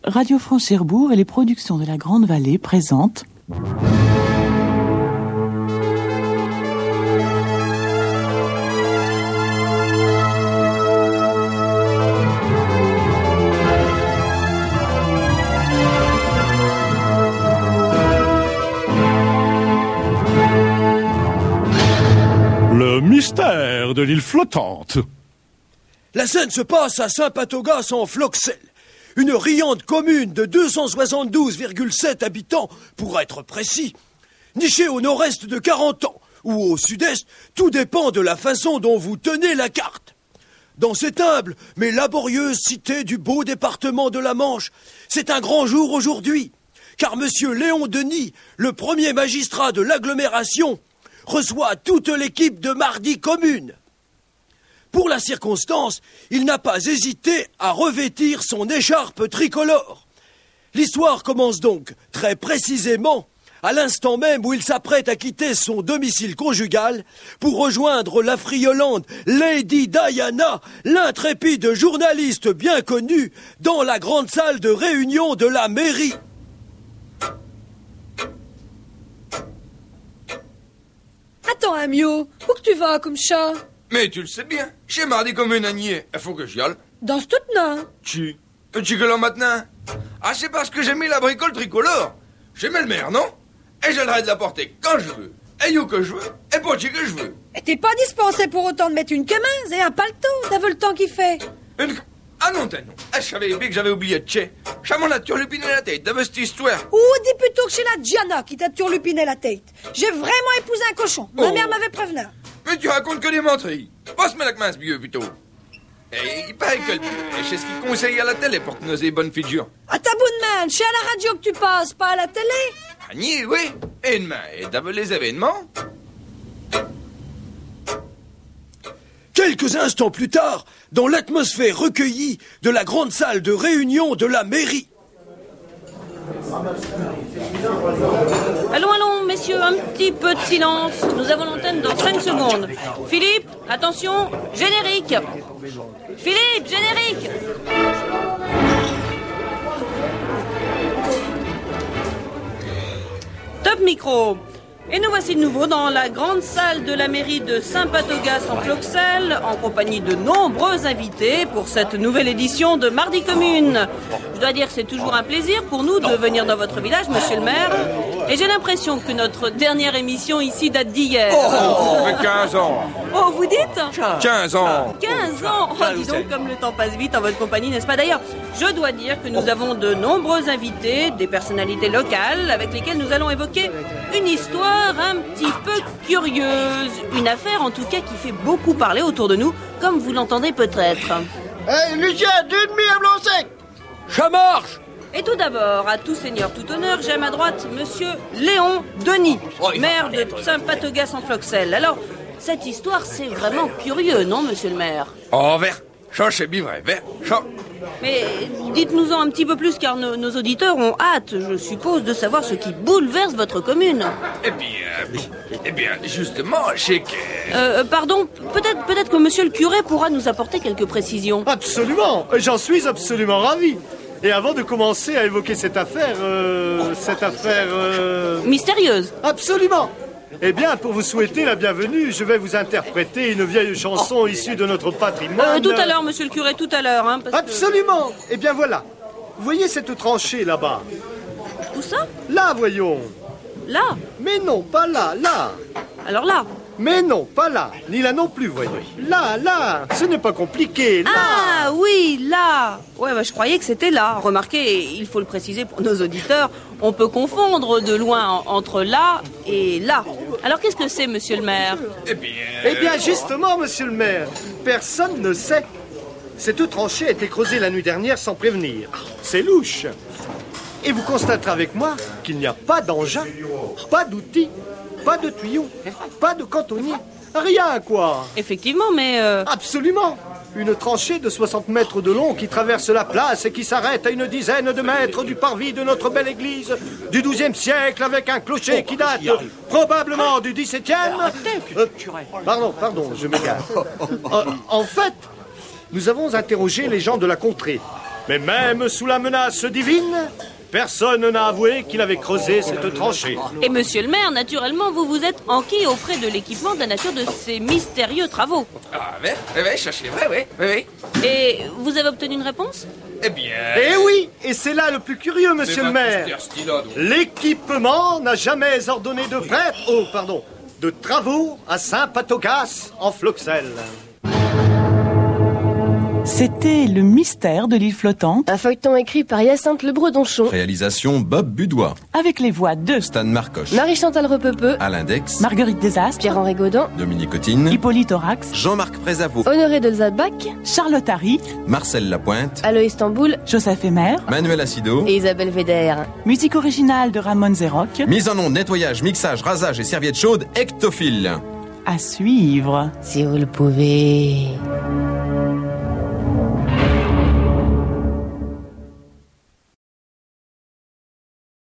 Radio France Cherbourg et les productions de la Grande Vallée présentent... Le mystère de l'île flottante. La scène se passe à Saint-Patogas en Floxel, une riante commune de 272,7 habitants, pour être précis, nichée au nord-est de 40 ans, ou au sud-est, tout dépend de la façon dont vous tenez la carte. Dans cette humble mais laborieuse cité du beau département de la Manche, c'est un grand jour aujourd'hui, car Monsieur Léon Denis, le premier magistrat de l'agglomération, reçoit toute l'équipe de Mardi Commune. Pour la circonstance, il n'a pas hésité à revêtir son écharpe tricolore. L'histoire commence donc, très précisément, à l'instant même où il s'apprête à quitter son domicile conjugal pour rejoindre la friolante Lady Diana, l'intrépide journaliste bien connue, dans la grande salle de réunion de la mairie. Attends, Amio, où que tu vas comme ça? Mais tu le sais bien, chez Mardi Commune à Nier, il faut que j'y aille. Dans ce tout-là. Tu que là maintenant? Ah, c'est parce que j'ai mis la bricole tricolore. J'aimais le maire, non? Et j'ai le droit de la porter quand je veux, et où que je veux, et pour qui que je veux. Et t'es pas dispensé pour autant de mettre une chemise et un paletot, t'as vu le temps qu'il fait? Ah non, t'as non. Ah, je savais bien que j'avais oublié de chez. J'ai mon turlupiné la tête, t'avais cette histoire. Ou dis plutôt que c'est la Diana qui t'a turlupiné la tête. J'ai vraiment épousé un cochon. Ma mère m'avait prévenu. Mais tu racontes que des menteries. Passe-moi la mince vieux, plutôt. Et il paraît que le c'est ce qu'il conseille à la télé pour que nos aies bonnes figures. À ta bonne main, c'est à la radio que tu passes, pas à la télé. À Nier, oui. Et demain, et t'as vu les événements? Quelques instants plus tard, dans l'atmosphère recueillie de la grande salle de réunion de la mairie. Allons, messieurs, un petit peu de silence. Nous avons l'antenne dans 5 secondes. Philippe, attention, générique. Philippe, générique. Top micro. Et nous voici de nouveau dans la grande salle de la mairie de Saint-Patogas en Floxel, en compagnie de nombreux invités pour cette nouvelle édition de Mardi Commune. Je dois dire que c'est toujours un plaisir pour nous de venir dans votre village, monsieur le maire. Et j'ai l'impression que notre dernière émission ici date d'hier. Oh, 15 ans. Oh, vous dites 15 ans. 15 ans. Oh, dis donc, comme le temps passe vite en votre compagnie, n'est-ce pas? D'ailleurs, je dois dire que nous avons de nombreux invités, des personnalités locales, avec lesquelles nous allons évoquer une histoire un petit peu curieuse. Une affaire, en tout cas, qui fait beaucoup parler autour de nous, comme vous l'entendez peut-être. Hey, Lucien, 2,5 à blanc-sec. Ça marche! Et tout d'abord, à tout seigneur, tout honneur, j'ai à ma droite monsieur Léon Denis, maire de Saint-Patogas en Floxel. Alors, cette histoire, c'est vraiment curieux, non, monsieur le maire? Oh, vert. Ça, c'est bien vrai, vert. Ça. Mais dites-nous-en un petit peu plus, car nos auditeurs ont hâte, je suppose, de savoir ce qui bouleverse votre commune. Eh bien, justement, c'est que... Pardon, peut-être que monsieur le curé pourra nous apporter quelques précisions. Absolument, j'en suis absolument ravi. Et avant de commencer à évoquer cette affaire... Mystérieuse. Absolument. Eh bien, pour vous souhaiter la bienvenue, je vais vous interpréter une vieille chanson issue de notre patrimoine. Tout à l'heure, monsieur le curé, tout à l'heure. Absolument. Eh bien, voilà. Vous voyez cette tranchée là-bas? Où ça? Là, voyons. Là? Mais non, pas là, là. Alors là? Mais non, pas là, ni là non plus, voyons. Là, ce n'est pas compliqué, là. Ah oui, là. Ouais, je croyais que c'était là. Remarquez, il faut le préciser pour nos auditeurs, on peut confondre de loin entre là et là. Alors qu'est-ce que c'est, monsieur le maire? Eh bien, justement, monsieur le maire, personne ne sait. Cette tranchée a été creusée la nuit dernière sans prévenir. C'est louche. Et vous constaterez avec moi qu'il n'y a pas d'engin, pas d'outils, pas de tuyaux, pas de cantonnier, rien quoi. Effectivement, mais... Absolument. Une tranchée de 60 mètres de long qui traverse la place et qui s'arrête à une dizaine de mètres du parvis de notre belle église du XIIe siècle avec un clocher qui date probablement du XVIIe. Pardon, je m'égare. En fait, nous avons interrogé les gens de la contrée Mais même sous la menace divine, personne n'a avoué qu'il avait creusé cette tranchée. Et monsieur le maire, naturellement, vous vous êtes enquis auprès de l'équipement de la nature de ces mystérieux travaux. Ah, ouais, cherchez, oui. Et vous avez obtenu une réponse? Eh bien... Eh oui, et c'est là le plus curieux, monsieur le maire. L'équipement n'a jamais ordonné de travaux à Saint-Patogas en Floxel. C'était Le mystère de l'île flottante, Un feuilleton écrit par Hyacinthe Le Bredonchon, Réalisation Bob Budois, avec les voix de Stan Marcoche, Marie-Chantal Repepeux, Alain Dex, Marguerite Desastres, Pierre-Henri Gaudin, Dominique Cotine, Hippolyte Aurax, Jean-Marc Prézavot, Honoré de Zalbach, Charlotte Harry, Marcel Lapointe, Aloïs Tamboul Joseph Emer, Manuel Acido. et Isabelle Védère. musique originale de Ramon Zerroc, Mise en onde, nettoyage, mixage, rasage et serviette chaude, Ectophile. à suivre. Si vous le pouvez...